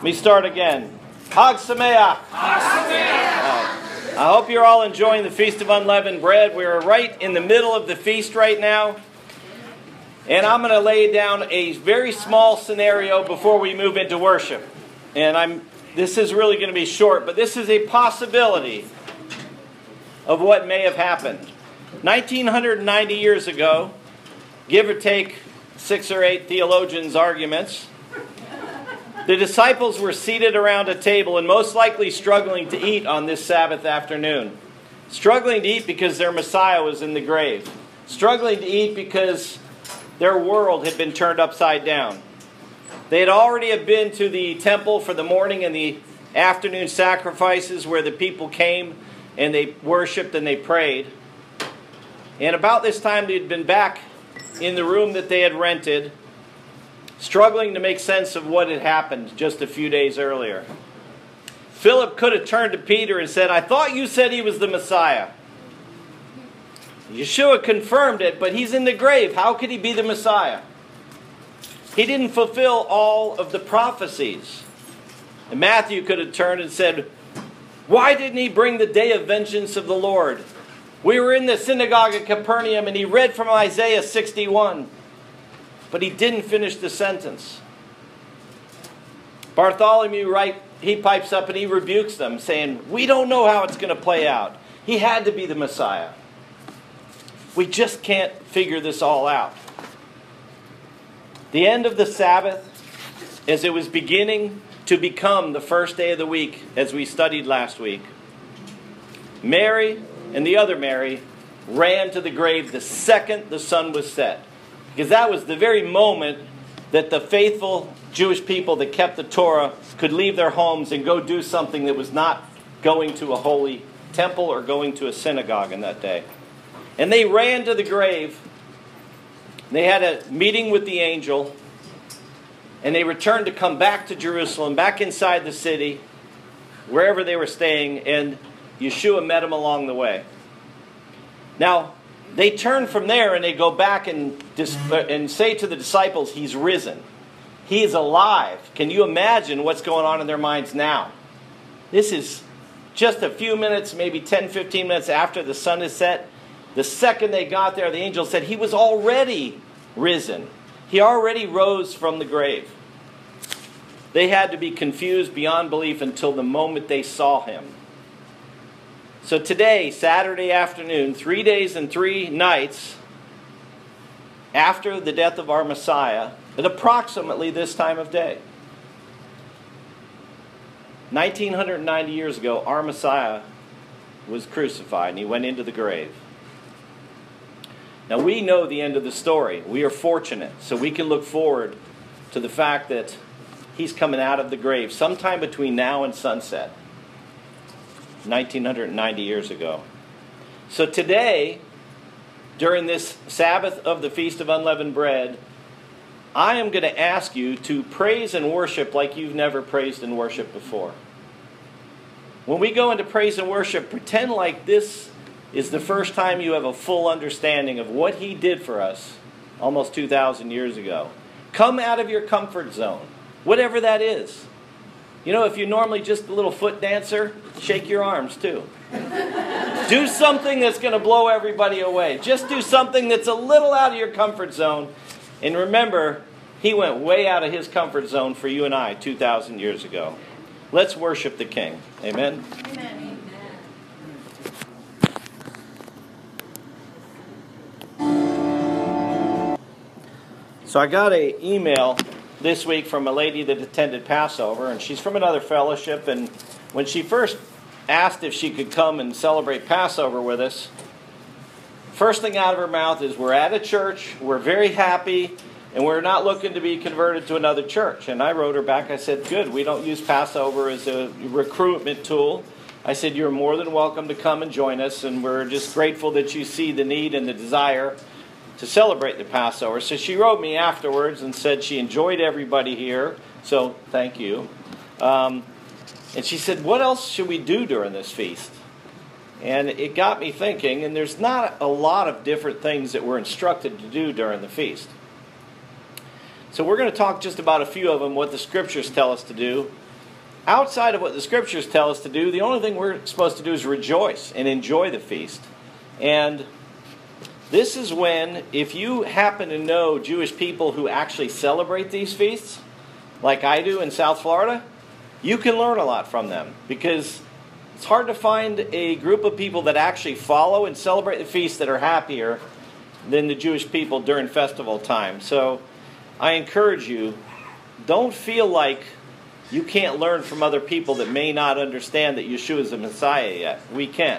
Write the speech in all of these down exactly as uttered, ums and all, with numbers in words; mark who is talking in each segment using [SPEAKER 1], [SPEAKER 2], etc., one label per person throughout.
[SPEAKER 1] Let me start again. Chag Sameach. Chag Sameach. I hope you're all enjoying the Feast of Unleavened Bread. We're right in the middle of the feast right now. And I'm going to lay down a very small scenario before we move into worship. And I'm this is really going to be short, but this is a possibility of what may have happened. nineteen ninety years ago, give or take six or eight theologians' arguments, the disciples were seated around a table and most likely struggling to eat on this Sabbath afternoon. Struggling to eat because their Messiah was in the grave. Struggling to eat because their world had been turned upside down. They had already have been to the temple for the morning and the afternoon sacrifices where the people came and they worshipped and they prayed. And about this time they had been back in the room that they had rented, struggling to make sense of what had happened just a few days earlier. Philip could have turned to Peter and said, "I thought you said he was the Messiah." Yeshua confirmed it, but he's in the grave. How could he be the Messiah? He didn't fulfill all of the prophecies. And Matthew could have turned and said, "Why didn't he bring the day of vengeance of the Lord? We were in the synagogue at Capernaum and he read from Isaiah sixty-one. But he didn't finish the sentence." Bartholomew, right, he pipes up and he rebukes them, saying, "We don't know how it's going to play out. He had to be the Messiah. We just can't figure this all out." The end of the Sabbath, as it was beginning to become the first day of the week, as we studied last week, Mary and the other Mary ran to the grave the second the sun was set. Because that was the very moment that the faithful Jewish people that kept the Torah could leave their homes and go do something that was not going to a holy temple or going to a synagogue in that day. And they ran to the grave. They had a meeting with the angel. And they returned to come back to Jerusalem, back inside the city, wherever they were staying. And Yeshua met them along the way. Now, they turn from there and they go back and, dis- and say to the disciples, "He's risen. He is alive." Can you imagine what's going on in their minds now? This is just a few minutes, maybe ten, fifteen minutes after the sun is set. The second they got there, the angel said he was already risen. He already rose from the grave. They had to be confused beyond belief until the moment they saw him. So today, Saturday afternoon, three days and three nights after the death of our Messiah, at approximately this time of day, nineteen ninety years ago, our Messiah was crucified and he went into the grave. Now we know the end of the story. We are fortunate, so we can look forward to the fact that he's coming out of the grave sometime between now and sunset. nineteen ninety years ago. So today, during this Sabbath of the Feast of Unleavened Bread, I am going to ask you to praise and worship like you've never praised and worshiped before. When we go into praise and worship, pretend like this is the first time you have a full understanding of what he did for us almost two thousand years ago. Come out of your comfort zone, whatever that is. You know, if you're normally just a little foot dancer, shake your arms too. Do something that's going to blow everybody away. Just do something that's a little out of your comfort zone. And remember, he went way out of his comfort zone for you and I two thousand years ago. Let's worship the King. Amen?
[SPEAKER 2] Amen.
[SPEAKER 1] So I got an email this week from a lady that attended Passover, and she's from another fellowship, and when she first asked if she could come and celebrate Passover with us, first thing out of her mouth is, "We're at a church, we're very happy, and we're not looking to be converted to another church." And I wrote her back, I said, "Good, we don't use Passover as a recruitment tool." I said, "You're more than welcome to come and join us, and we're just grateful that you see the need and the desire to celebrate the Passover." So she wrote me afterwards and said she enjoyed everybody here, so thank you. Um, and she said, "What else should we do during this feast?" And it got me thinking, and there's not a lot of different things that we're instructed to do during the feast. So we're going to talk just about a few of them, what the scriptures tell us to do. outside of what the Scriptures tell us to do, the only thing we're supposed to do is rejoice and enjoy the feast. And this is when, if you happen to know Jewish people who actually celebrate these feasts, like I do in South Florida, you can learn a lot from them, because it's hard to find a group of people that actually follow and celebrate the feast that are happier than the Jewish people during festival time. So I encourage you, don't feel like you can't learn from other people that may not understand that Yeshua is the Messiah yet. We can.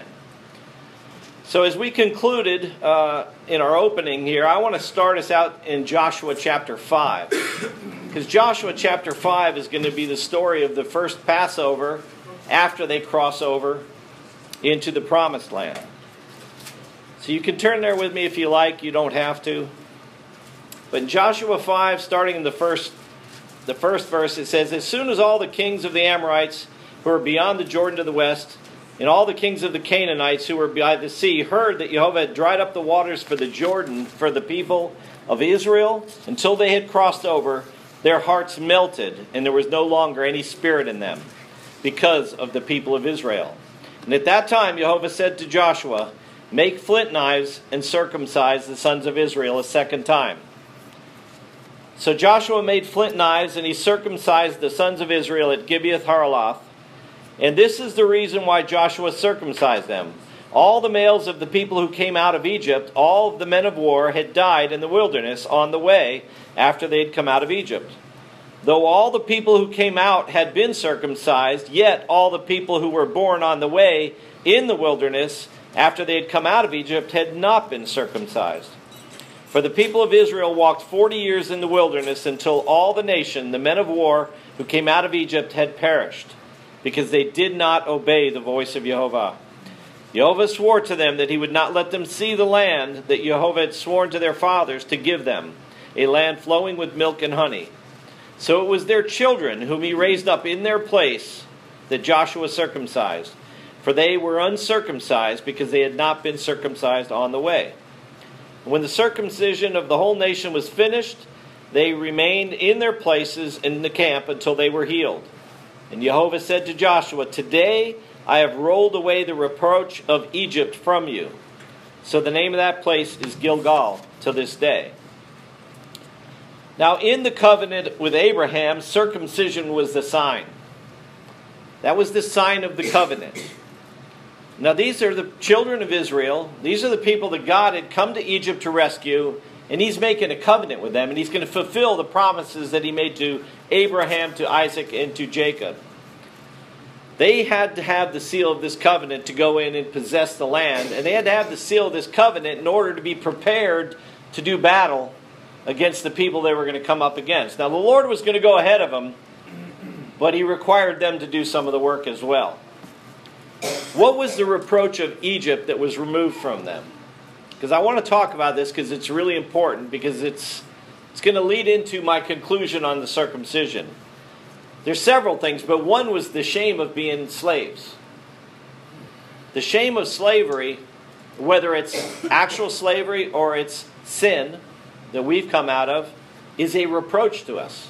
[SPEAKER 1] So as we concluded uh, in our opening here, I want to start us out in Joshua chapter five. Because Joshua chapter five is going to be the story of the first Passover after they cross over into the Promised Land. So you can turn there with me if you like. You don't have to. But in Joshua five, starting in the first, the first verse, it says, "As soon as all the kings of the Amorites who were beyond the Jordan to the west, and all the kings of the Canaanites who were by the sea, heard that Jehovah had dried up the waters for the Jordan for the people of Israel until they had crossed over, their hearts melted, and there was no longer any spirit in them, because of the people of Israel. And at that time Jehovah said to Joshua, 'Make flint knives and circumcise the sons of Israel a second time.' So Joshua made flint knives, and he circumcised the sons of Israel at Gibeath Haraloth. And this is the reason why Joshua circumcised them. All the males of the people who came out of Egypt, all of the men of war, had died in the wilderness on the way after they had come out of Egypt. Though all the people who came out had been circumcised, yet all the people who were born on the way in the wilderness after they had come out of Egypt had not been circumcised. For the people of Israel walked forty years in the wilderness until all the nation, the men of war who came out of Egypt, had perished, because they did not obey the voice of Jehovah. Jehovah swore to them that he would not let them see the land that Jehovah had sworn to their fathers to give them, a land flowing with milk and honey. So it was their children whom he raised up in their place that Joshua circumcised, for they were uncircumcised because they had not been circumcised on the way. When the circumcision of the whole nation was finished, they remained in their places in the camp until they were healed. And Jehovah said to Joshua, 'Today I have rolled away the reproach of Egypt from you.' So the name of that place is Gilgal to this day. Now in the covenant with Abraham, circumcision was the sign. That was the sign of the covenant. Now these are the children of Israel. These are the people that God had come to Egypt to rescue. And he's making a covenant with them. And he's going to fulfill the promises that he made to Abraham, to Isaac, and to Jacob. They had to have the seal of this covenant to go in and possess the land. And they had to have the seal of this covenant in order to be prepared to do battle against the people they were going to come up against. Now the Lord was going to go ahead of them, but he required them to do some of the work as well. What was the reproach of Egypt that was removed from them? Because I want to talk about this because it's really important, because it's it's going to lead into my conclusion on the circumcision. There's several things, but one was the shame of being slaves. The shame of slavery, whether it's actual slavery or it's sin that we've come out of, is a reproach to us.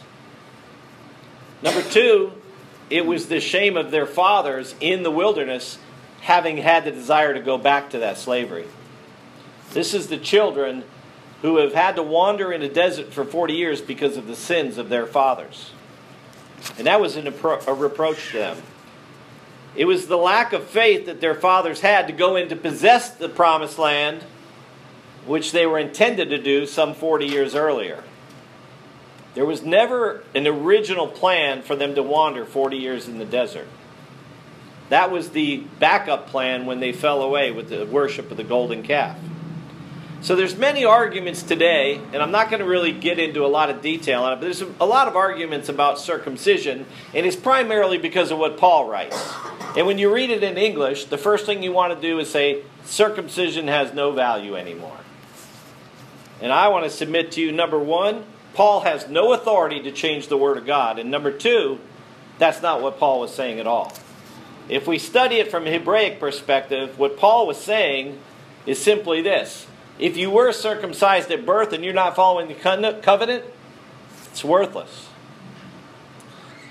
[SPEAKER 1] Number two, it was the shame of their fathers in the wilderness having had the desire to go back to that slavery. This is the children who have had to wander in the desert for forty years because of the sins of their fathers. And that was an appro- a reproach to them. It was the lack of faith that their fathers had to go in to possess the promised land, which they were intended to do some forty years earlier. There was never an original plan for them to wander forty years in the desert. That was the backup plan when they fell away with the worship of the golden calf. So there's many arguments today, and I'm not going to really get into a lot of detail on it, but there's a lot of arguments about circumcision, and it's primarily because of what Paul writes. And when you read it in English, the first thing you want to do is say, circumcision has no value anymore. And I want to submit to you, number one, Paul has no authority to change the Word of God. And number two, that's not what Paul was saying at all. If we study it from a Hebraic perspective, what Paul was saying is simply this. If you were circumcised at birth and you're not following the covenant, it's worthless.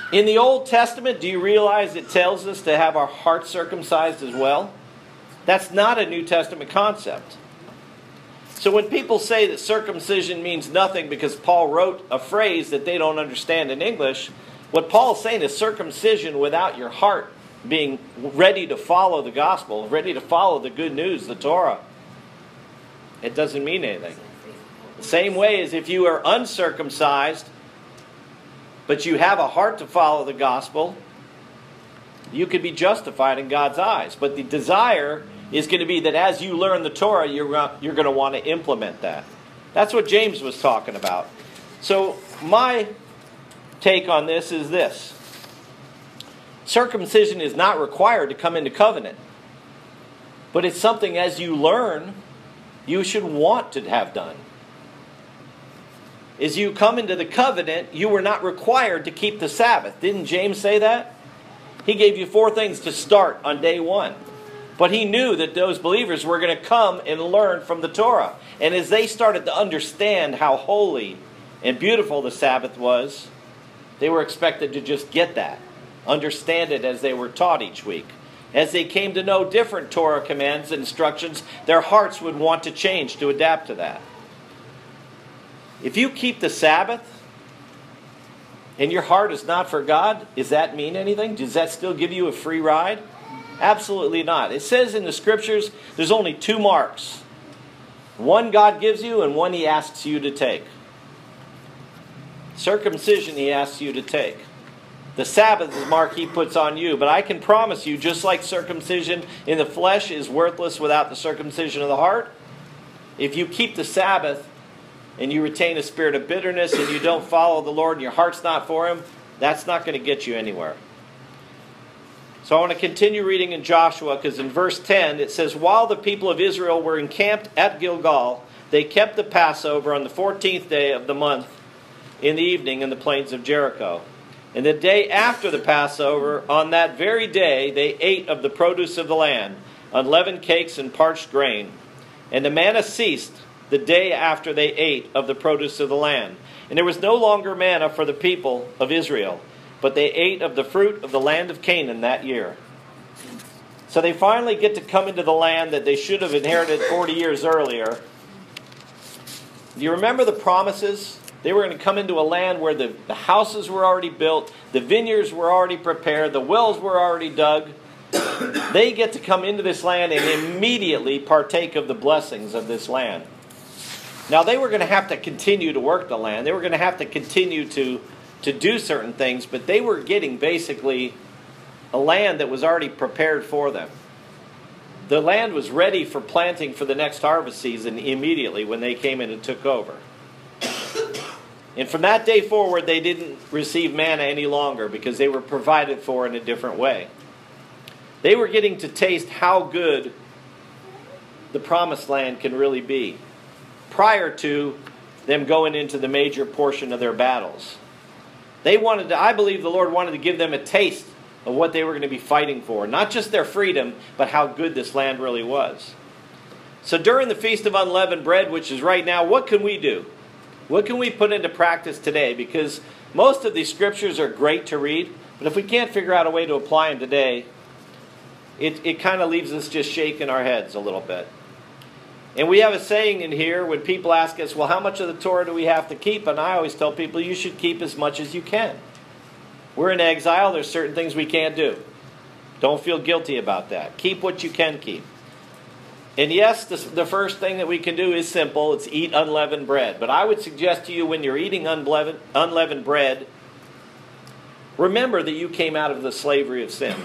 [SPEAKER 1] In the Old Testament, do you realize it tells us to have our heart circumcised as well? That's not a New Testament concept. So when people say that circumcision means nothing because Paul wrote a phrase that they don't understand in English, what Paul's saying is circumcision without your heart being ready to follow the gospel, ready to follow the good news, the Torah, it doesn't mean anything. The same way as if you are uncircumcised, but you have a heart to follow the gospel, you could be justified in God's eyes. But the desire is going to be that as you learn the Torah, you're, you're going to want to implement that. That's what James was talking about. So my take on this is this. Circumcision is not required to come into covenant. But it's something as you learn, you should want to have done. As you come into the covenant, you were not required to keep the Sabbath. Didn't James say that? He gave you four things to start on day one. But he knew that those believers were going to come and learn from the Torah. And as they started to understand how holy and beautiful the Sabbath was, they were expected to just get that. Understand it as they were taught each week. As they came to know different Torah commands and instructions, their hearts would want to change to adapt to that. If you keep the Sabbath and your heart is not for God, does that mean anything? Does that still give you a free ride? Absolutely not. It says in the Scriptures there's only two marks. One God gives you and one He asks you to take. Circumcision He asks you to take. The Sabbath is the mark He puts on you. But I can promise you, just like circumcision in the flesh is worthless without the circumcision of the heart, if you keep the Sabbath and you retain a spirit of bitterness and you don't follow the Lord and your heart's not for Him, that's not going to get you anywhere. So I want to continue reading in Joshua, because in verse ten it says, while the people of Israel were encamped at Gilgal, they kept the Passover on the fourteenth day of the month in the evening in the plains of Jericho. And the day after the Passover, on that very day, they ate of the produce of the land, unleavened cakes and parched grain. And the manna ceased the day after they ate of the produce of the land. And there was no longer manna for the people of Israel, but they ate of the fruit of the land of Canaan that year. So they finally get to come into the land that they should have inherited forty years earlier. Do you remember the promises? They were going to come into a land where the, the houses were already built, the vineyards were already prepared, the wells were already dug. They get to come into this land and immediately partake of the blessings of this land. Now they were going to have to continue to work the land. They were going to have to continue to, to do certain things, but they were getting basically a land that was already prepared for them. The land was ready for planting for the next harvest season immediately when they came in and took over. And from that day forward, they didn't receive manna any longer because they were provided for in a different way. They were getting to taste how good the promised land can really be prior to them going into the major portion of their battles. They wanted to, I believe the Lord wanted to give them a taste of what they were going to be fighting for. Not just their freedom, but how good this land really was. So during the Feast of Unleavened Bread, which is right now, what can we do? What can we put into practice today? Because most of these scriptures are great to read, but if we can't figure out a way to apply them today, it, it kind of leaves us just shaking our heads a little bit. And we have a saying in here when people ask us, well, how much of the Torah do we have to keep? And I always tell people, you should keep as much as you can. We're in exile. There's certain things we can't do. Don't feel guilty about that. Keep what you can keep. And yes, the, the first thing that we can do is simple. It's eat unleavened bread. But I would suggest to you when you're eating unleavened, unleavened bread, remember that you came out of the slavery of sin.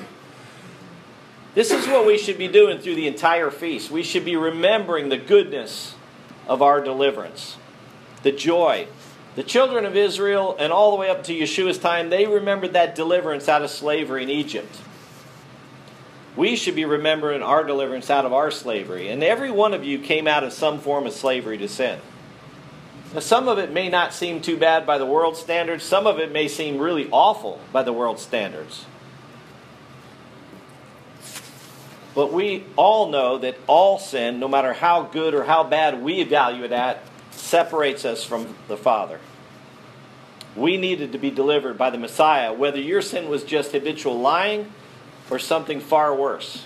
[SPEAKER 1] This is what we should be doing through the entire feast. We should be remembering the goodness of our deliverance, the joy. The children of Israel and all the way up to Yeshua's time, they remembered that deliverance out of slavery in Egypt. We should be remembering our deliverance out of our slavery. And every one of you came out of some form of slavery to sin. Now, some of it may not seem too bad by the world's standards. Some of it may seem really awful by the world's standards. But we all know that all sin, no matter how good or how bad we value it at, separates us from the Father. We needed to be delivered by the Messiah, whether your sin was just habitual lying or something far worse.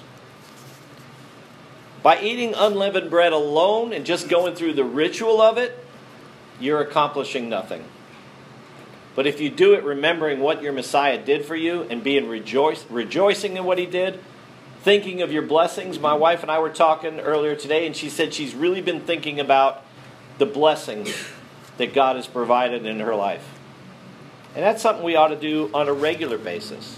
[SPEAKER 1] By eating unleavened bread alone and just going through the ritual of it, you're accomplishing nothing. But if you do it remembering what your Messiah did for you and being rejoice, rejoicing in what he did, thinking of your blessings. My wife and I were talking earlier today, and she said she's really been thinking about the blessings that God has provided in her life. And that's something we ought to do on a regular basis.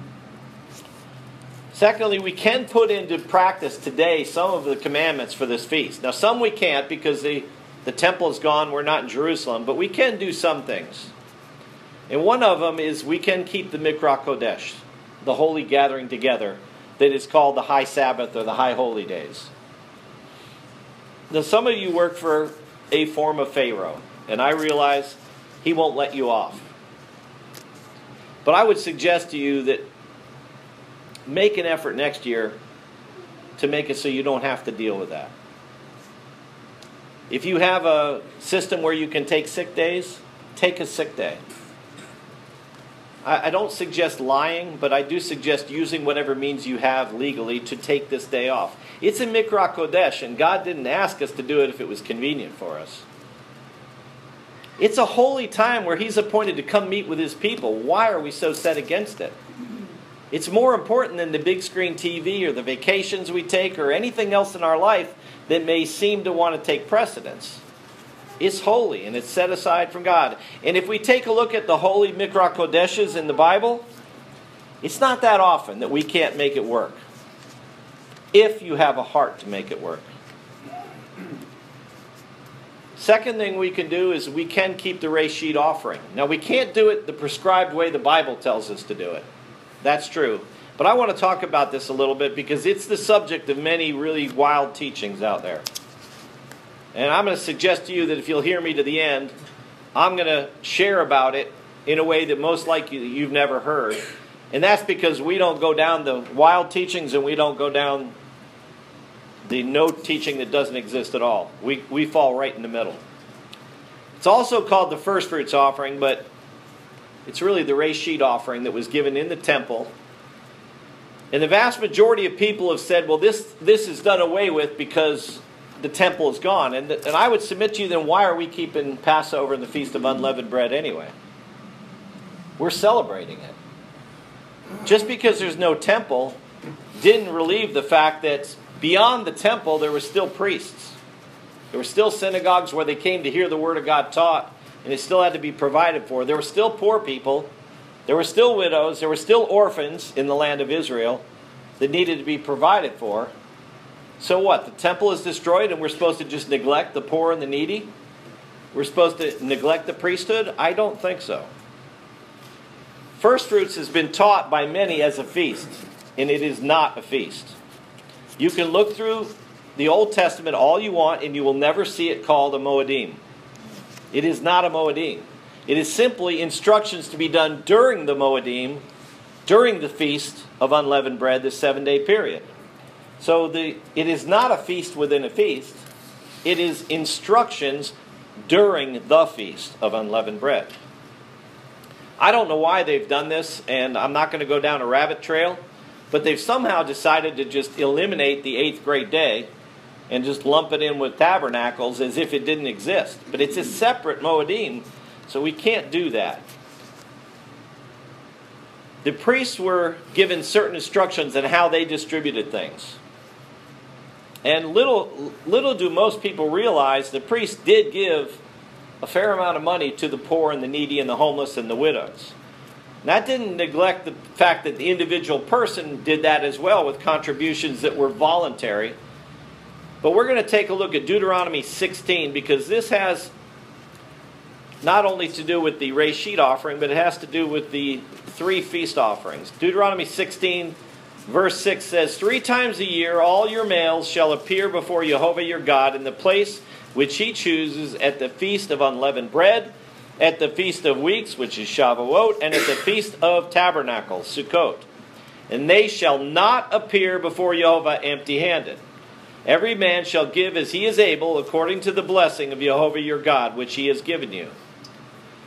[SPEAKER 1] Secondly, we can put into practice today some of the commandments for this feast. Now, some we can't because the, the temple is gone. We're not in Jerusalem. But we can do some things. And one of them is we can keep the Mikra Kodesh, the holy gathering together, that is called the High Sabbath or the High Holy Days. Now, some of you work for a form of Pharaoh, and I realize he won't let you off. But I would suggest to you that make an effort next year to make it so you don't have to deal with that. If you have a system where you can take sick days, take a sick day. I, I don't suggest lying, but I do suggest using whatever means you have legally to take this day off. It's a Mikra Kodesh, and God didn't ask us to do it if it was convenient for us. It's a holy time where He's appointed to come meet with His people. Why are we so set against it? It's more important than the big screen T V or the vacations we take or anything else in our life that may seem to want to take precedence. It's holy and it's set aside from God. And if we take a look at the holy Mikra Kodeshes in the Bible, it's not that often that we can't make it work. If you have a heart to make it work. Second thing we can do is we can keep the Reshit offering. Now, we can't do it the prescribed way the Bible tells us to do it. That's true. But I want to talk about this a little bit because it's the subject of many really wild teachings out there. And I'm going to suggest to you that if you'll hear me to the end, I'm going to share about it in a way that most likely you've never heard. And that's because we don't go down the wild teachings and we don't go down the no teaching that doesn't exist at all. We, we fall right in the middle. It's also called the first fruits offering, but it's really the Reshit offering that was given in the temple. And the vast majority of people have said, well, this, this is done away with because the temple is gone. And, and I would submit to you, then why are we keeping Passover and the Feast of Unleavened Bread anyway? We're celebrating it. Just because there's no temple didn't relieve the fact that beyond the temple there were still priests. There were still synagogues where they came to hear the Word of God taught, and it still had to be provided for. There were still poor people. There were still widows. There were still orphans in the land of Israel that needed to be provided for. So what? The temple is destroyed and we're supposed to just neglect the poor and the needy? We're supposed to neglect the priesthood? I don't think so. First fruits has been taught by many as a feast, and it is not a feast. You can look through the Old Testament all you want and you will never see it called a Moedim. It is not a Moedim. It is simply instructions to be done during the Moedim, during the Feast of Unleavened Bread, the seven-day period. So the, it is not a feast within a feast. It is instructions during the Feast of Unleavened Bread. I don't know why they've done this, and I'm not going to go down a rabbit trail, but they've somehow decided to just eliminate the eighth great day and just lump it in with tabernacles as if it didn't exist. But it's a separate Moedim, so we can't do that. The priests were given certain instructions on how they distributed things. And little, little do most people realize the priests did give a fair amount of money to the poor and the needy and the homeless and the widows. And that didn't neglect the fact that the individual person did that as well with contributions that were voluntary. But we're going to take a look at Deuteronomy sixteen because this has not only to do with the Reshit offering, but it has to do with the three feast offerings. Deuteronomy sixteen, verse six says, "Three times a year all your males shall appear before Jehovah your God in the place which He chooses at the Feast of Unleavened Bread, at the Feast of Weeks, which is Shavuot, and at the Feast of Tabernacles, Sukkot. And they shall not appear before Jehovah empty-handed. Every man shall give as he is able, according to the blessing of Jehovah your God, which He has given you."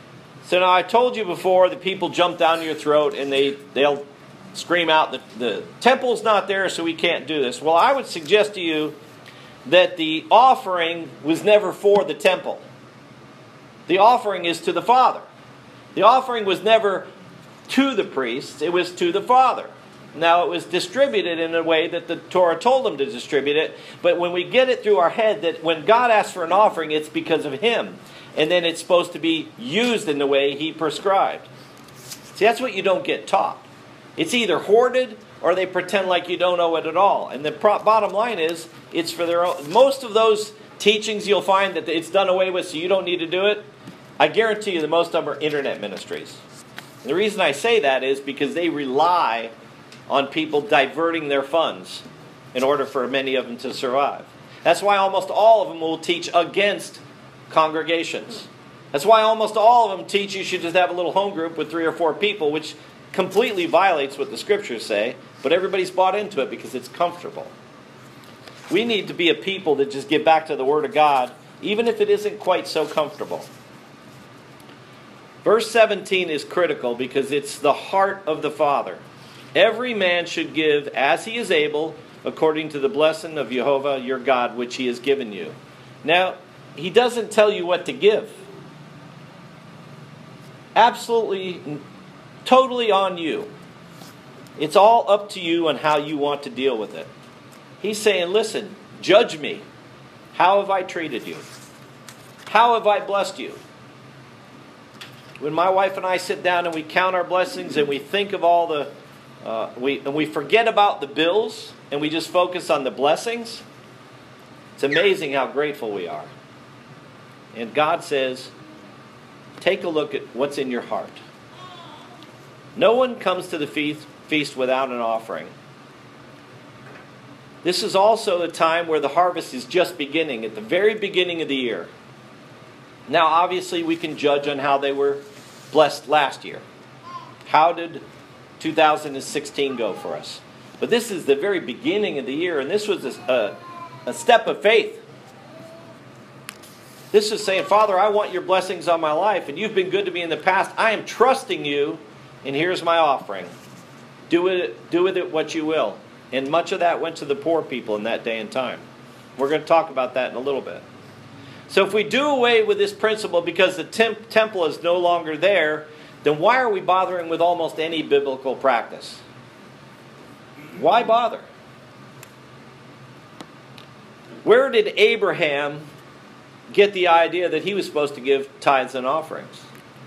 [SPEAKER 1] So now I told you before that people jump down your throat and they, they'll scream out that the temple's not there, so we can't do this. Well, I would suggest to you that the offering was never for the temple. The offering is to the Father. The offering was never to the priests, it was to the Father. Now, it was distributed in a way that the Torah told them to distribute it, but when we get it through our head that when God asks for an offering, it's because of Him. And then it's supposed to be used in the way He prescribed. See, that's what you don't get taught. It's either hoarded or they pretend like you don't know it at all. And the pro- bottom line is, it's for their own. Most of those teachings you'll find that it's done away with so you don't need to do it, I guarantee you that most of them are internet ministries. And the reason I say that is because they rely on people diverting their funds in order for many of them to survive. That's why almost all of them will teach against congregations. That's why almost all of them teach you should just have a little home group with three or four people, which completely violates what the Scriptures say, but everybody's bought into it because it's comfortable. We need to be a people that just get back to the Word of God, even if it isn't quite so comfortable. Verse seventeen is critical because it's the heart of the Father. Every man should give as he is able, according to the blessing of Jehovah your God, which He has given you. Now, He doesn't tell you what to give. Absolutely, totally on you. It's all up to you on how you want to deal with it. He's saying, listen, judge me. How have I treated you? How have I blessed you? When my wife and I sit down and we count our blessings and we think of all the, uh, we and we forget about the bills and we just focus on the blessings, it's amazing how grateful we are. And God says, take a look at what's in your heart. No one comes to the feast, feast without an offering. This is also a time where the harvest is just beginning, at the very beginning of the year. Now, obviously, we can judge on how they were blessed last year. How did two thousand sixteen go for us? But this is the very beginning of the year, and this was a, a, a step of faith. This is saying, Father, I want your blessings on my life, and you've been good to me in the past. I am trusting you, and here's my offering. Do with it, do with it what you will. And much of that went to the poor people in that day and time. We're going to talk about that in a little bit. So if we do away with this principle because the temp- temple is no longer there, then why are we bothering with almost any biblical practice? Why bother? Where did Abraham get the idea that he was supposed to give tithes and offerings?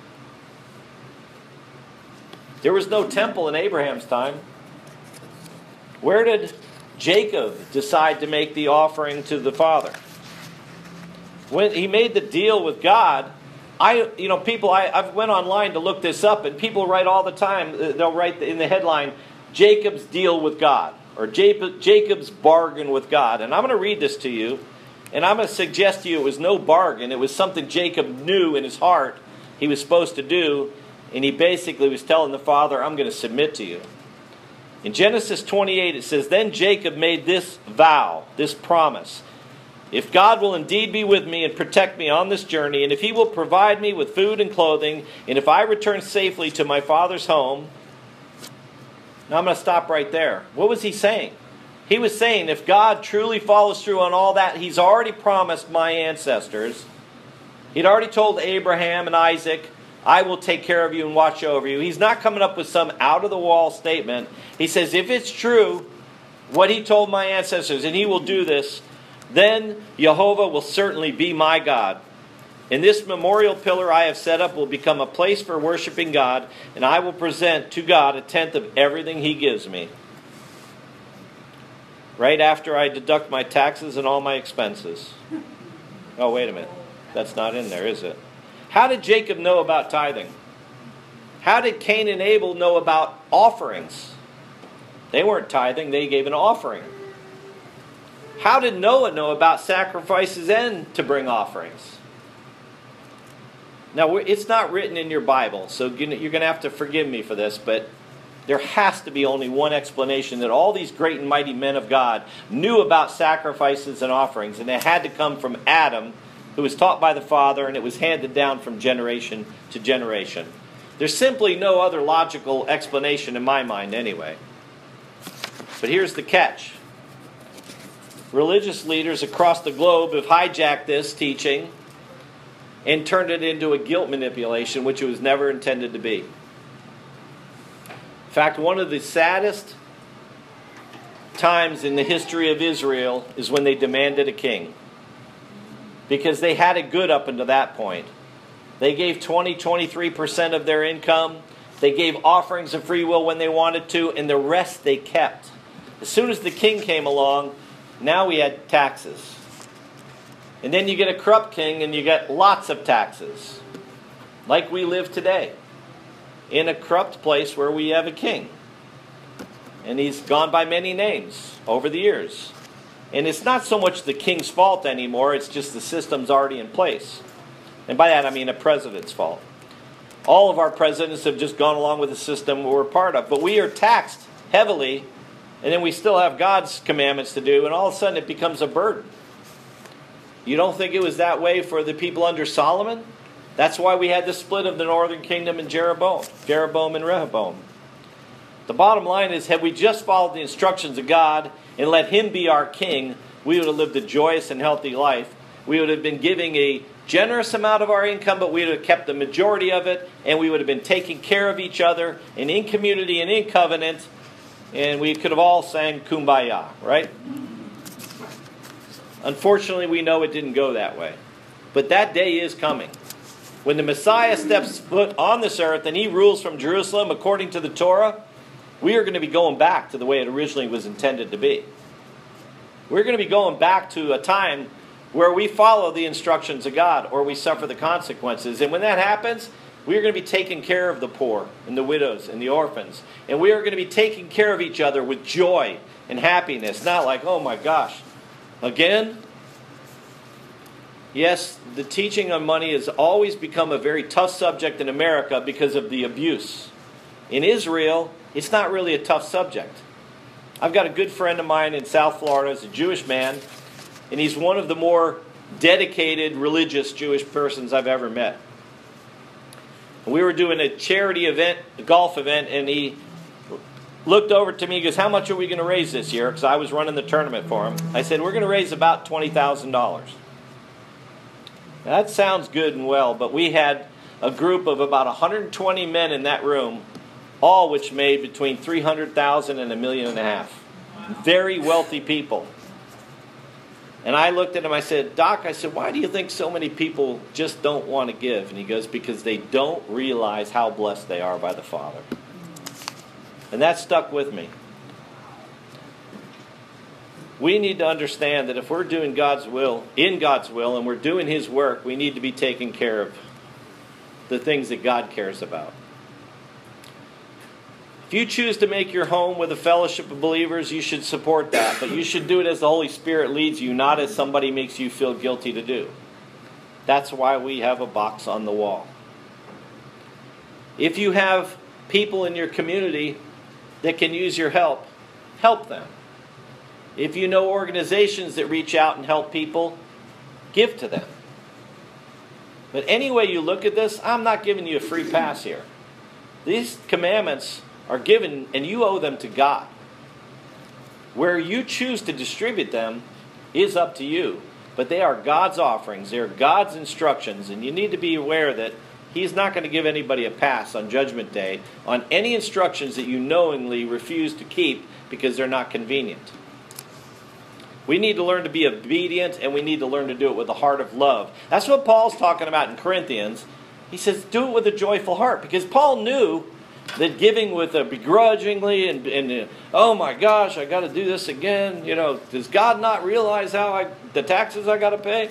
[SPEAKER 1] There was no temple in Abraham's time. Where did Jacob decide to make the offering to the Father? When he made the deal with God, I, you know, people, I, I've went online to look this up, and people write all the time, they'll write in the headline, Jacob's deal with God, or Jacob's bargain with God. And I'm going to read this to you, and I'm going to suggest to you it was no bargain. It was something Jacob knew in his heart he was supposed to do, and he basically was telling the Father, I'm going to submit to you. In Genesis twenty-eight, it says, Then Jacob made this vow, this promise. If God will indeed be with me and protect me on this journey, and if He will provide me with food and clothing, and if I return safely to my father's home. Now I'm going to stop right there. What was he saying? He was saying if God truly follows through on all that He's already promised my ancestors, He'd already told Abraham and Isaac, I will take care of you and watch over you. He's not coming up with some out-of-the-wall statement. He says, if it's true, what He told my ancestors, and He will do this, then Jehovah will certainly be my God. And this memorial pillar I have set up will become a place for worshiping God, and I will present to God a tenth of everything He gives me. Right after I deduct my taxes and all my expenses. Oh, wait a minute. That's not in there, is it? How did Jacob know about tithing? How did Cain and Abel know about offerings? They weren't tithing, they gave an offering. How did Noah know about sacrifices and to bring offerings? Now, it's not written in your Bible, so you're going to have to forgive me for this, but there has to be only one explanation that all these great and mighty men of God knew about sacrifices and offerings, and it had to come from Adam who was taught by the Father, and it was handed down from generation to generation. There's simply no other logical explanation in my mind anyway. But here's the catch. Religious leaders across the globe have hijacked this teaching and turned it into a guilt manipulation, which it was never intended to be. In fact, one of the saddest times in the history of Israel is when they demanded a king. Because they had it good up until that point. They gave twenty, twenty-three percent of their income. They gave offerings of free will when they wanted to, and the rest they kept. As soon as the king came along, now we had taxes. And then you get a corrupt king and you get lots of taxes. Like we live today. In a corrupt place where we have a king. And he's gone by many names over the years. And it's not so much the king's fault anymore, it's just the system's already in place. And by that I mean a president's fault. All of our presidents have just gone along with the system we're part of. But we are taxed heavily, and then we still have God's commandments to do, and all of a sudden it becomes a burden. You don't think it was that way for the people under Solomon? That's why we had the split of the northern kingdom and Jeroboam, Jeroboam and Rehoboam. The bottom line is, had we just followed the instructions of God and let Him be our king, we would have lived a joyous and healthy life. We would have been giving a generous amount of our income, but we would have kept the majority of it, and we would have been taking care of each other, and in community and in covenant, and we could have all sang Kumbaya, right? Unfortunately, we know it didn't go that way. But that day is coming. When the Messiah steps foot on this earth and He rules from Jerusalem according to the Torah, we are going to be going back to the way it originally was intended to be. We're going to be going back to a time where we follow the instructions of God or we suffer the consequences. And when that happens, we are going to be taking care of the poor and the widows and the orphans. And we are going to be taking care of each other with joy and happiness. Not like, oh my gosh, again? Yes, the teaching on money has always become a very tough subject in America because of the abuse. In Israel, it's not really a tough subject. I've got a good friend of mine in South Florida. He's a Jewish man, and he's one of the more dedicated religious Jewish persons I've ever met. We were doing a charity event, a golf event, and he looked over to me and goes, how much are we going to raise this year? Because I was running the tournament for him. I said, we're going to raise about twenty thousand dollars. That sounds good and well, but we had a group of about one hundred twenty men in that room, all which made between three hundred thousand dollars and a million and a half. Very wealthy people. And I looked at him, I said, Doc, I said, why do you think so many people just don't want to give? And he goes, because they don't realize how blessed they are by the Father. And that stuck with me. We need to understand that if we're doing God's will, in God's will, and we're doing His work, we need to be taking care of the things that God cares about. If you choose to make your home with a fellowship of believers, you should support that. But you should do it as the Holy Spirit leads you, not as somebody makes you feel guilty to do. That's why we have a box on the wall. If you have people in your community that can use your help, help them. If you know organizations that reach out and help people, give to them. But any way you look at this, I'm not giving you a free pass here. These commandments are given, and you owe them to God. Where you choose to distribute them is up to you. But they are God's offerings. They are God's instructions. And you need to be aware that He's not going to give anybody a pass on Judgment Day on any instructions that you knowingly refuse to keep because they're not convenient. We need to learn to be obedient, and we need to learn to do it with a heart of love. That's what Paul's talking about in Corinthians. He says, do it with a joyful heart. Because Paul knew that giving with a begrudgingly and, and uh, oh my gosh, I got to do this again. You know, does God not realize how I, the taxes I got to pay?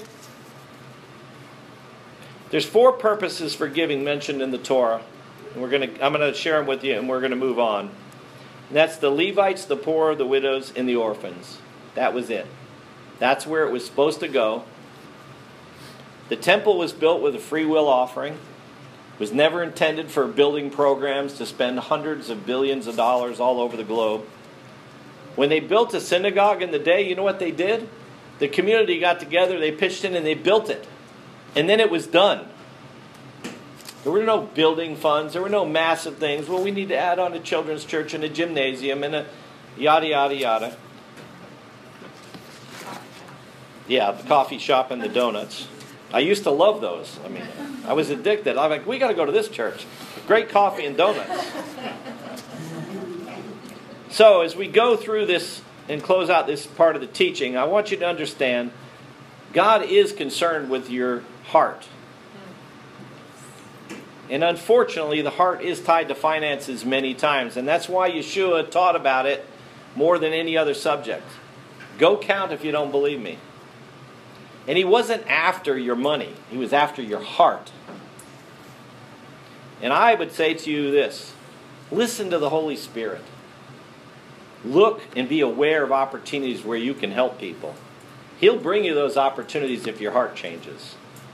[SPEAKER 1] There's four purposes for giving mentioned in the Torah. And we're going to, I'm going to share them with you, and we're going to move on. And that's the Levites, the poor, the widows, and the orphans. That was it. That's where it was supposed to go. The temple was built with a free will offering. It was never intended for building programs to spend hundreds of billions of dollars all over the globe. When they built a synagogue in the day, you know what they did? The community got together, they pitched in, and they built it. And then it was done. There were no building funds. There were no massive things. Well, we need to add on a children's church and a gymnasium and a yada, yada, yada. Yeah, the coffee shop and the donuts. I used to love those. I mean, I was addicted. I'm like, we got to go to this church. Great coffee and donuts. So as we go through this and close out this part of the teaching, I want you to understand God is concerned with your heart. And unfortunately, the heart is tied to finances many times. And that's why Yeshua taught about it more than any other subject. Go count if you don't believe me. And he wasn't after your money. He was after your heart. And I would say to you this. Listen to the Holy Spirit. Look and be aware of opportunities where you can help people. He'll bring you those opportunities if your heart changes.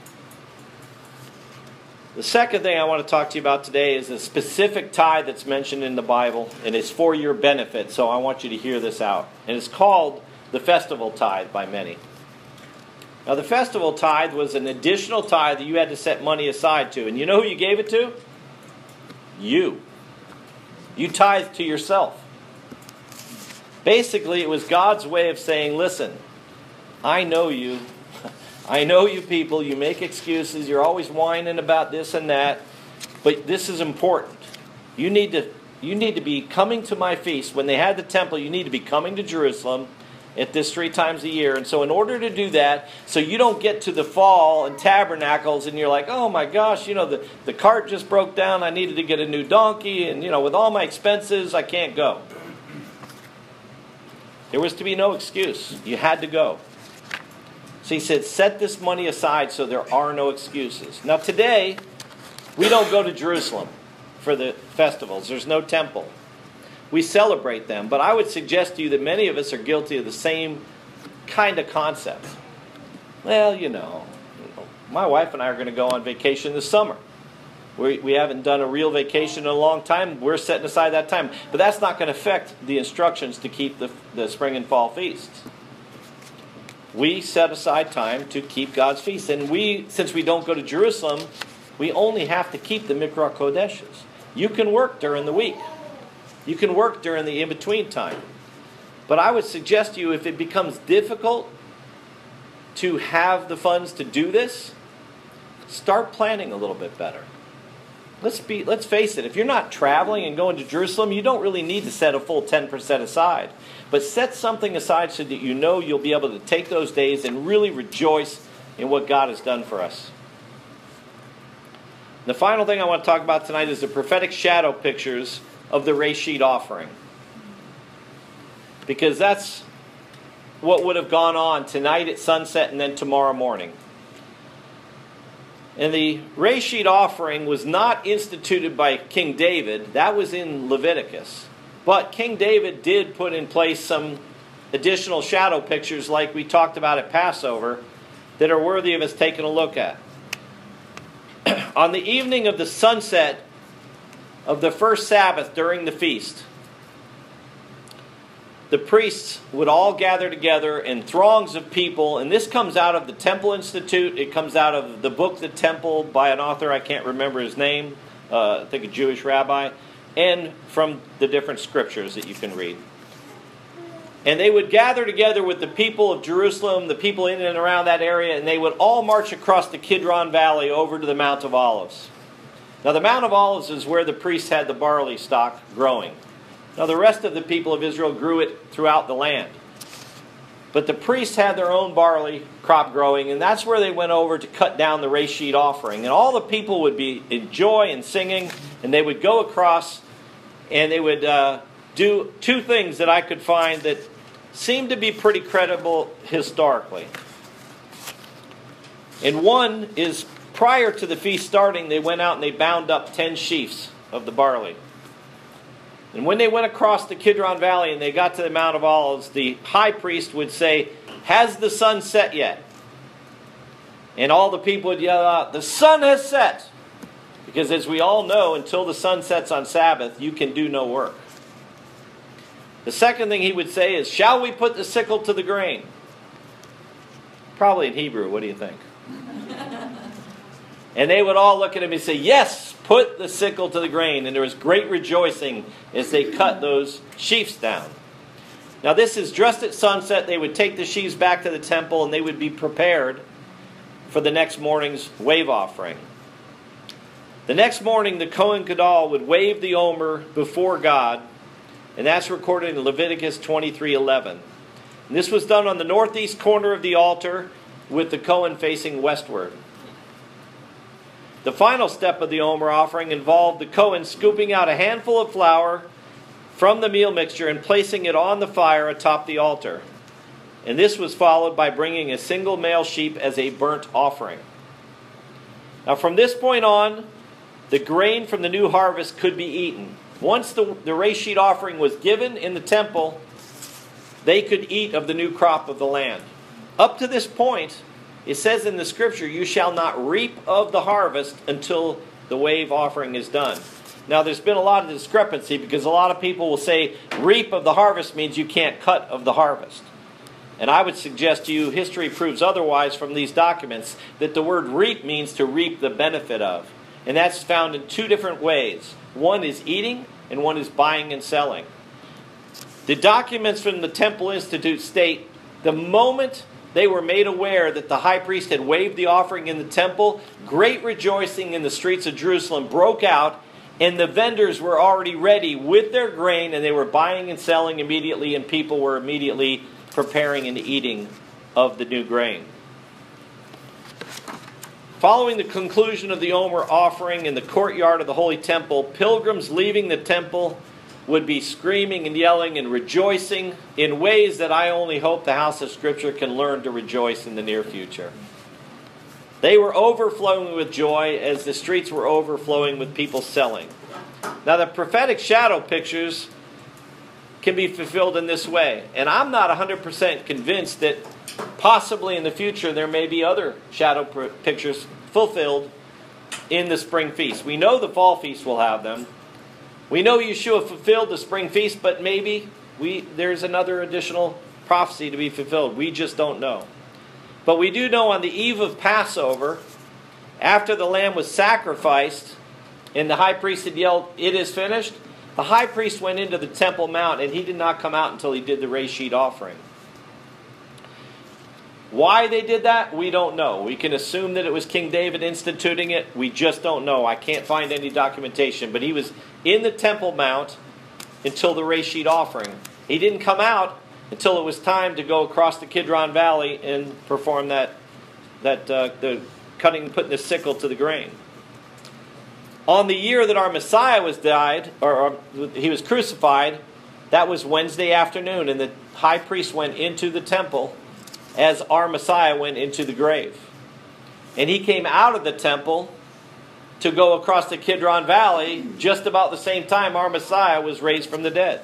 [SPEAKER 1] The second thing I want to talk to you about today is a specific tithe that's mentioned in the Bible, and it's for your benefit, so I want you to hear this out. And it's called the festival tithe by many. Now, the festival tithe was an additional tithe that you had to set money aside to. And you know who you gave it to? You. You tithed to yourself. Basically, it was God's way of saying, listen, I know you. I know you people. You make excuses. You're always whining about this and that. But this is important. You need to, you need to be coming to my feast. When they had the temple, you need to be coming to Jerusalem at this three times a year. And so in order to do that, so you don't get to the fall and tabernacles and you're like, oh my gosh, you know, the, the cart just broke down. I needed to get a new donkey. And, you know, with all my expenses, I can't go. There was to be no excuse. You had to go. So he said, set this money aside so there are no excuses. Now today, we don't go to Jerusalem for the festivals. There's no temple. We celebrate them. But I would suggest to you that many of us are guilty of the same kind of concept. Well, you know, my wife and I are going to go on vacation this summer. We, we haven't done a real vacation in a long time. We're setting aside that time. But that's not going to affect the instructions to keep the, the spring and fall feasts. We set aside time to keep God's feasts. And we, since we don't go to Jerusalem, we only have to keep the Mikra Kodeshes. You can work during the week. You can work during the in-between time. But I would suggest to you, if it becomes difficult to have the funds to do this, start planning a little bit better. Let's be, let's face it, if you're not traveling and going to Jerusalem, you don't really need to set a full ten percent aside. But set something aside so that you know you'll be able to take those days and really rejoice in what God has done for us. The final thing I want to talk about tonight is the prophetic shadow pictures of the Reshit offering. Because that's what would have gone on tonight at sunset and then tomorrow morning. And the Reshit offering was not instituted by King David. That was in Leviticus. But King David did put in place some additional shadow pictures like we talked about at Passover that are worthy of us taking a look at. On the evening of the sunset of the first Sabbath during the feast, the priests would all gather together in throngs of people, and this comes out of the Temple Institute. It comes out of the book The Temple by an author, I can't remember his name, uh, I think a Jewish rabbi, and from the different scriptures that you can read. And they would gather together with the people of Jerusalem, the people in and around that area, and they would all march across the Kidron Valley over to the Mount of Olives. Now the Mount of Olives is where the priests had the barley stock growing. Now the rest of the people of Israel grew it throughout the land. But the priests had their own barley crop growing, and that's where they went over to cut down the Reshit offering. And all the people would be in joy and singing, and they would go across, and they would uh, do two things that I could find that seem to be pretty credible historically. And one is, prior to the feast starting, they went out and they bound up ten sheaves of the barley. And when they went across the Kidron Valley and they got to the Mount of Olives, the high priest would say, "Has the sun set yet?" And all the people would yell out, "The sun has set!" Because as we all know, until the sun sets on Sabbath, you can do no work. The second thing he would say is, "Shall we put the sickle to the grain?" Probably in Hebrew, what do you think? And they would all look at him and say, yes, put the sickle to the grain. And there was great rejoicing as they cut those sheaves down. Now this is just at sunset. They would take the sheaves back to the temple and they would be prepared for the next morning's wave offering. The next morning, the Kohen Gadol would wave the omer before God, and that's recorded in Leviticus twenty-three eleven. And this was done on the northeast corner of the altar with the Kohen facing westward. The final step of the omer offering involved the Kohen scooping out a handful of flour from the meal mixture and placing it on the fire atop the altar. And this was followed by bringing a single male sheep as a burnt offering. Now from this point on, the grain from the new harvest could be eaten. Once the, the Reshit offering was given in the temple, they could eat of the new crop of the land. Up to this point, it says in the scripture, you shall not reap of the harvest until the wave offering is done. Now there's been a lot of discrepancy because a lot of people will say reap of the harvest means you can't cut of the harvest. And I would suggest to you, history proves otherwise from these documents, that the word reap means to reap the benefit of. And that's found in two different ways. One is eating, and one is buying and selling. The documents from the Temple Institute state, the moment they were made aware that the high priest had waved the offering in the temple, great rejoicing in the streets of Jerusalem broke out, and the vendors were already ready with their grain, and they were buying and selling immediately, and people were immediately preparing and eating of the new grain. Following the conclusion of the Omer offering in the courtyard of the Holy Temple, pilgrims leaving the temple would be screaming and yelling and rejoicing in ways that I only hope the House of Scripture can learn to rejoice in the near future. They were overflowing with joy as the streets were overflowing with people selling. Now the prophetic shadow pictures can be fulfilled in this way. And I'm not one hundred percent convinced that possibly in the future there may be other shadow pictures fulfilled in the spring feast. We know the fall feast will have them. We know Yeshua fulfilled the spring feast, but maybe we there's another additional prophecy to be fulfilled. We just don't know. But we do know on the eve of Passover, after the lamb was sacrificed and the high priest had yelled, "It is finished," the high priest went into the Temple Mount and he did not come out until he did the Reshit offering. Why they did that, we don't know. We can assume that it was King David instituting it. We just don't know. I can't find any documentation. But he was in the Temple Mount until the Reshit offering. He didn't come out until it was time to go across the Kidron Valley and perform that, that uh, the cutting and putting the sickle to the grain. On the year that our Messiah was died, or, or he was crucified, that was Wednesday afternoon, and the high priest went into the temple as our Messiah went into the grave. And he came out of the temple to go across the Kidron Valley just about the same time our Messiah was raised from the dead.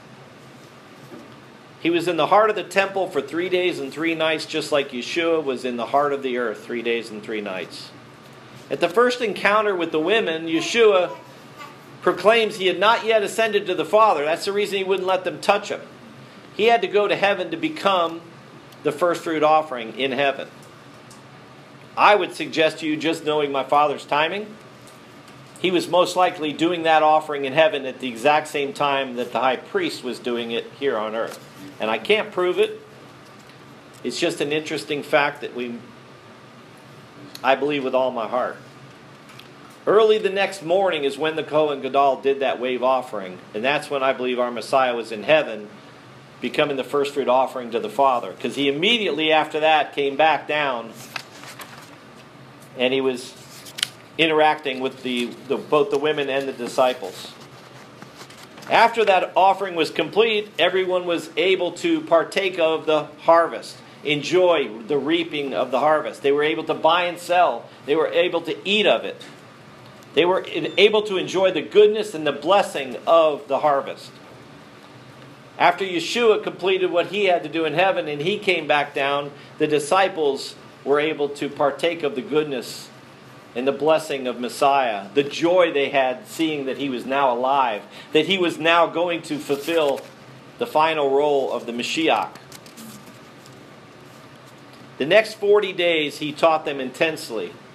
[SPEAKER 1] He was in the heart of the temple for three days and three nights, just like Yeshua was in the heart of the earth three days and three nights. At the first encounter with the women, Yeshua proclaims he had not yet ascended to the Father. That's the reason he wouldn't let them touch him. He had to go to heaven to become the first fruit offering in heaven. I would suggest to you, just knowing my Father's timing, he was most likely doing that offering in heaven at the exact same time that the high priest was doing it here on earth. And I can't prove it. It's just an interesting fact that we, I believe with all my heart. Early the next morning is when the Kohen Gadol did that wave offering. And that's when I believe our Messiah was in heaven, becoming the first fruit offering to the Father. Because he immediately after that came back down and he was interacting with the, the both the women and the disciples. After that offering was complete, everyone was able to partake of the harvest, enjoy the reaping of the harvest. They were able to buy and sell. They were able to eat of it. They were able to enjoy the goodness and the blessing of the harvest. After Yeshua completed what he had to do in heaven and he came back down, the disciples were able to partake of the goodness and the blessing of Messiah, the joy they had seeing that he was now alive, that he was now going to fulfill the final role of the Mashiach. The next forty days he taught them intensely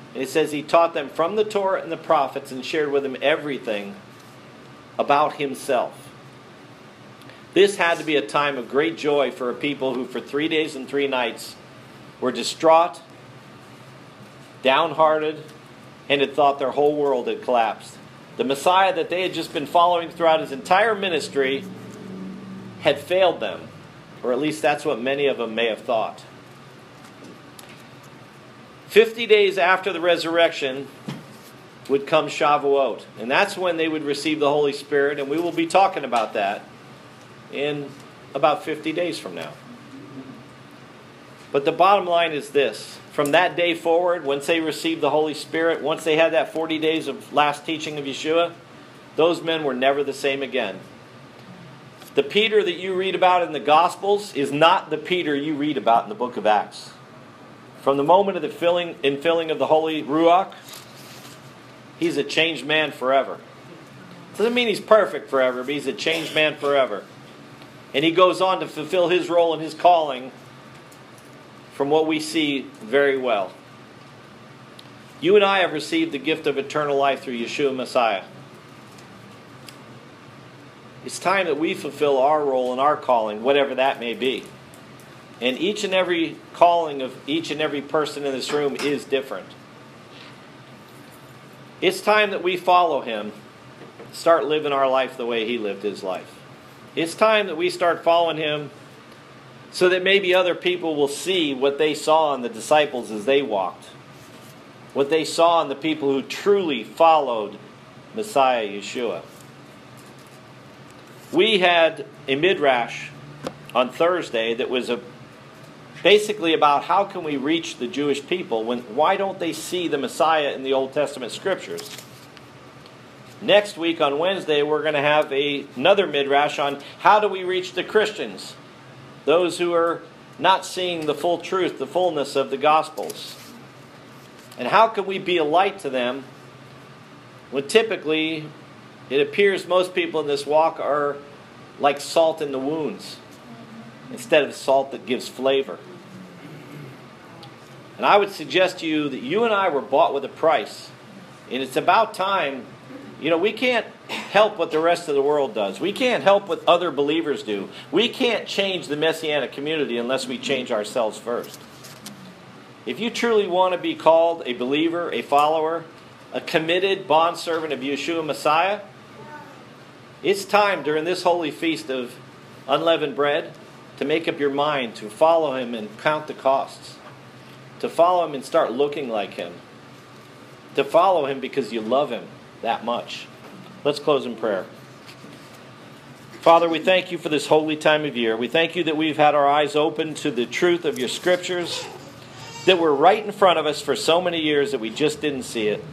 [SPEAKER 1] And it says he taught them from the Torah and the prophets and shared with them everything about himself. This had to be a time of great joy for a people who for three days and three nights were distraught, downhearted, and had thought their whole world had collapsed. The Messiah that they had just been following throughout his entire ministry had failed them, or at least that's what many of them may have thought. Fifty days after the resurrection would come Shavuot, and that's when they would receive the Holy Spirit, and we will be talking about that in about fifty days from now. But the bottom line is this. From that day forward, once they received the Holy Spirit, once they had that forty days of last teaching of Yeshua, those men were never the same again. The Peter that you read about in the Gospels is not the Peter you read about in the book of Acts. From the moment of the filling, infilling of the Holy Ruach, he's a changed man forever. Doesn't mean he's perfect forever, but he's a changed man forever. And he goes on to fulfill his role and his calling from what we see very well. You and I have received the gift of eternal life through Yeshua Messiah. It's time that we fulfill our role and our calling, whatever that may be. And each and every calling of each and every person in this room is different. It's time that we follow him, start living our life the way he lived his life. It's time that we start following him so that maybe other people will see what they saw in the disciples as they walked. What they saw in the people who truly followed Messiah Yeshua. We had a midrash on Thursday that was a, basically about how can we reach the Jewish people when why don't they see the Messiah in the Old Testament scriptures? Next week on Wednesday we're going to have a, another midrash on how do we reach the Christians, those who are not seeing the full truth, the fullness of the Gospels. And how can we be a light to them when typically it appears most people in this walk are like salt in the wounds instead of salt that gives flavor. And I would suggest to you that you and I were bought with a price. And it's about time. You know, we can't help what the rest of the world does. We can't help what other believers do. We can't change the Messianic community unless we change ourselves first. If you truly want to be called a believer, a follower, a committed bondservant of Yeshua Messiah, it's time during this holy feast of unleavened bread to make up your mind to follow him and count the costs. To follow him and start looking like him. To follow him because you love him that much. Let's close in prayer. Father, we thank you for this holy time of year. We thank you that we've had our eyes open to the truth of your scriptures that were right in front of us for so many years that we just didn't see it.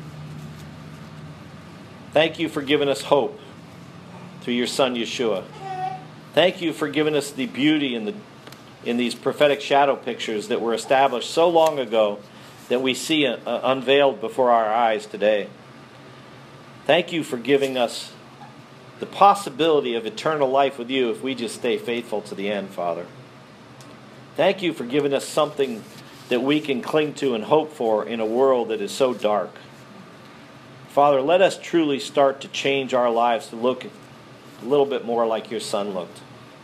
[SPEAKER 1] Thank you for giving us hope through your Son Yeshua. Thank you for giving us the beauty in the in these prophetic shadow pictures that were established so long ago that we see uh, unveiled before our eyes today. Thank you for giving us the possibility of eternal life with you if we just stay faithful to the end, Father. Thank you for giving us something that we can cling to and hope for in a world that is so dark. Father, let us truly start to change our lives to look a little bit more like your Son looked.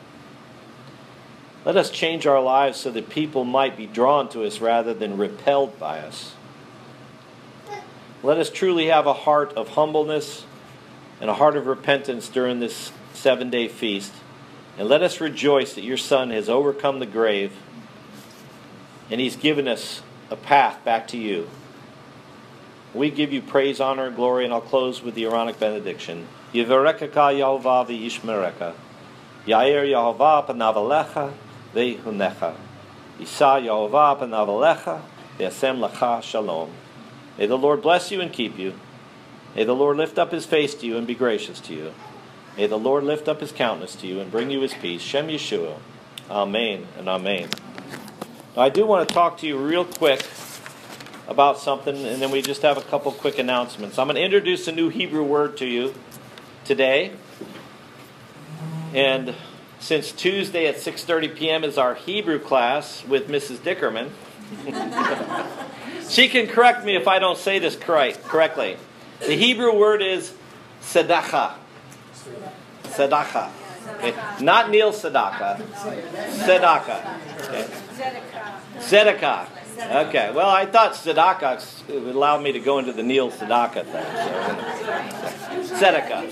[SPEAKER 1] Let us change our lives so that people might be drawn to us rather than repelled by us. Let us truly have a heart of humbleness and a heart of repentance during this seven-day feast. And let us rejoice that your Son has overcome the grave and he's given us a path back to you. We give you praise, honor, and glory, and I'll close with the Aaronic benediction. Yivarekeka Yehovah v'yishmereka. Yair Yehovah panav alecha v'yihunecha. Yisa Yehovah panav alecha v'yasem lecha shalom. May the Lord bless you and keep you. May the Lord lift up his face to you and be gracious to you. May the Lord lift up his countenance to you and bring you his peace. Shem Yeshua. Amen and amen. Now, I do want to talk to you real quick about something, and then we just have a couple quick announcements. I'm going to introduce a new Hebrew word to you today. And since Tuesday at six thirty p.m. is our Hebrew class with Missus Dickerman, She can correct me if I don't say this correct, correctly. The Hebrew word is tzedakah. Tzedakah. Okay. Not Neil Sedaka. Tzedakah. Okay. Tzedakah. Okay. Well, I thought tzedakah would allow me to go into the Neil Sedaka thing. So. Tzedakah.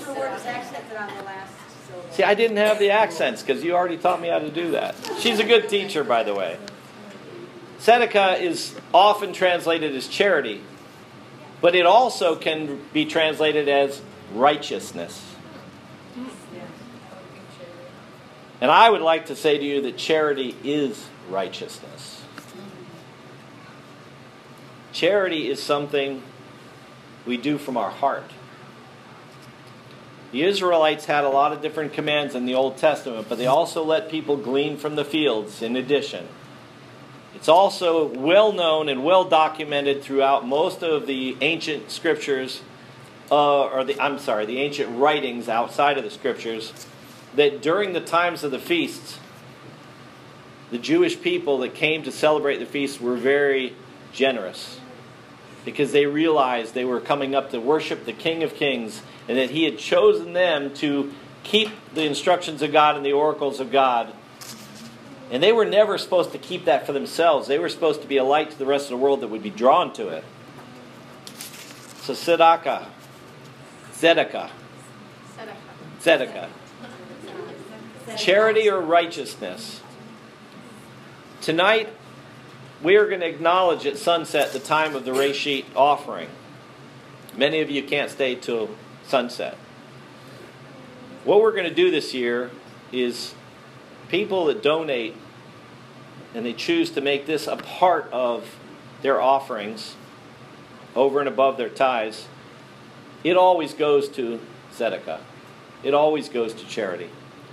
[SPEAKER 1] See, I didn't have the accents because you already taught me how to do that. She's a good teacher, by the way. Tzedakah is often translated as charity, but it also can be translated as righteousness. And I would like to say to you that charity is righteousness. Charity is something we do from our heart. The Israelites had a lot of different commands in the Old Testament, but they also let people glean from the fields in addition. It's also well known and well documented throughout most of the ancient scriptures, uh, or the I'm sorry, the ancient writings outside of the scriptures, that during the times of the feasts, the Jewish people that came to celebrate the feasts were very generous because they realized they were coming up to worship the King of Kings and that He had chosen them to keep the instructions of God and the oracles of God. And they were never supposed to keep that for themselves. They were supposed to be a light to the rest of the world that would be drawn to it. So tzedakah, tzedakah, tzedakah. Charity or righteousness. Tonight, we are going to acknowledge at sunset the time of the Reshit offering. Many of you can't stay till sunset. What we're going to do this year is people that donate and they choose to make this a part of their offerings over and above their tithes, it always goes to tzedakah. It always goes to charity.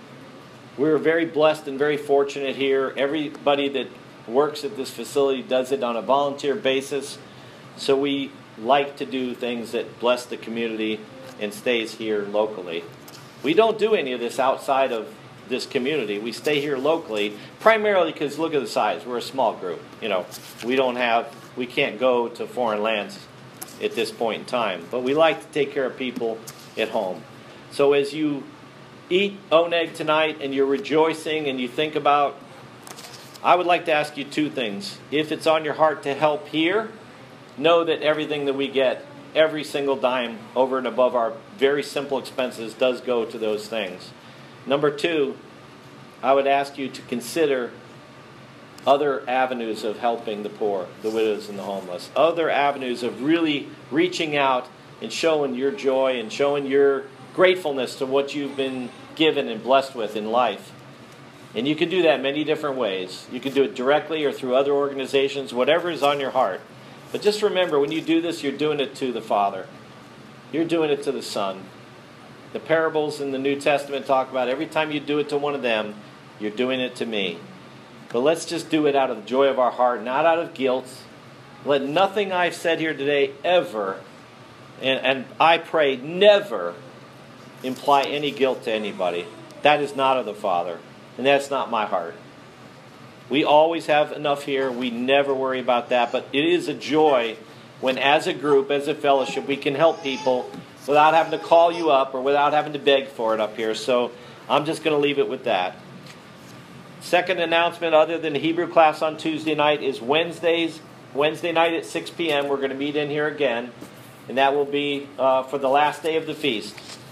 [SPEAKER 1] We're very blessed and very fortunate here. Everybody that works at this facility does it on a volunteer basis. So we like to do things that bless the community and stays here locally. We don't do any of this outside of this community. We stay here locally, primarily because look at the size. We're a small group. You know, we don't have, we can't go to foreign lands at this point in time. But we like to take care of people at home. So as you eat oneg tonight and you're rejoicing and you think about, I would like to ask you two things. If it's on your heart to help here, know that everything that we get, every single dime over and above our very simple expenses does go to those things. Number two, I would ask you to consider other avenues of helping the poor, the widows and the homeless. Other avenues of really reaching out and showing your joy and showing your gratefulness to what you've been given and blessed with in life. And you can do that many different ways. You can do it directly or through other organizations, whatever is on your heart. But just remember, when you do this, you're doing it to the Father. You're doing it to the Son. The parables in the New Testament talk about every time you do it to one of them, you're doing it to me. But let's just do it out of the joy of our heart, not out of guilt. Let nothing I've said here today ever, and, and I pray never, imply any guilt to anybody. That is not of the Father, and that's not my heart. We always have enough here. We never worry about that. But it is a joy when, as a group, as a fellowship, we can help people without having to call you up or without having to beg for it up here. So I'm just going to leave it with that. Second announcement, other than the Hebrew class on Tuesday night, is Wednesdays. Wednesday night at six p.m. we're going to meet in here again. And that will be uh, for the last day of the feast.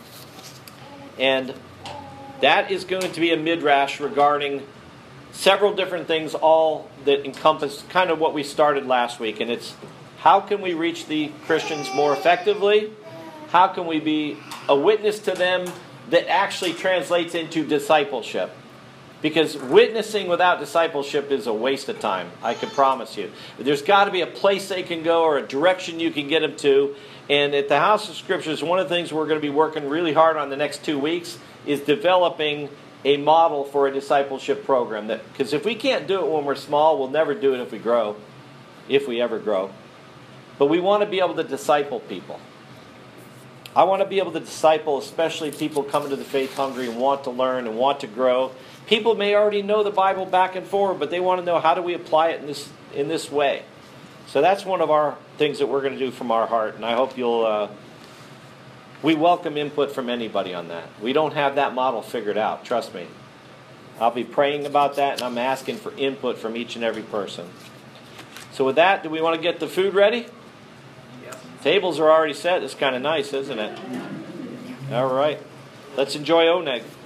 [SPEAKER 1] And that is going to be a midrash regarding several different things, all that encompass kind of what we started last week. And it's how can we reach the Christians more effectively? How can we be a witness to them that actually translates into discipleship? Because witnessing without discipleship is a waste of time, I can promise you. There's got to be a place they can go or a direction you can get them to. And at the House of Scriptures, one of the things we're going to be working really hard on the next two weeks is developing a model for a discipleship program. That because if we can't do it when we're small, we'll never do it if we grow, if we ever grow. But we want to be able to disciple people. I want to be able to disciple, especially people coming to the faith hungry and want to learn and want to grow. People may already know the Bible back and forward, but they want to know, how do we apply it in this in this way? So that's one of our things that we're going to do from our heart, and I hope you'll, uh, we welcome input from anybody on that. We don't have that model figured out, trust me. I'll be praying about that, and I'm asking for input from each and every person. So with that, do we want to get the food ready?
[SPEAKER 2] Yes.
[SPEAKER 1] Tables are already set. It's kind of nice, isn't it? All right. Let's enjoy Oneg.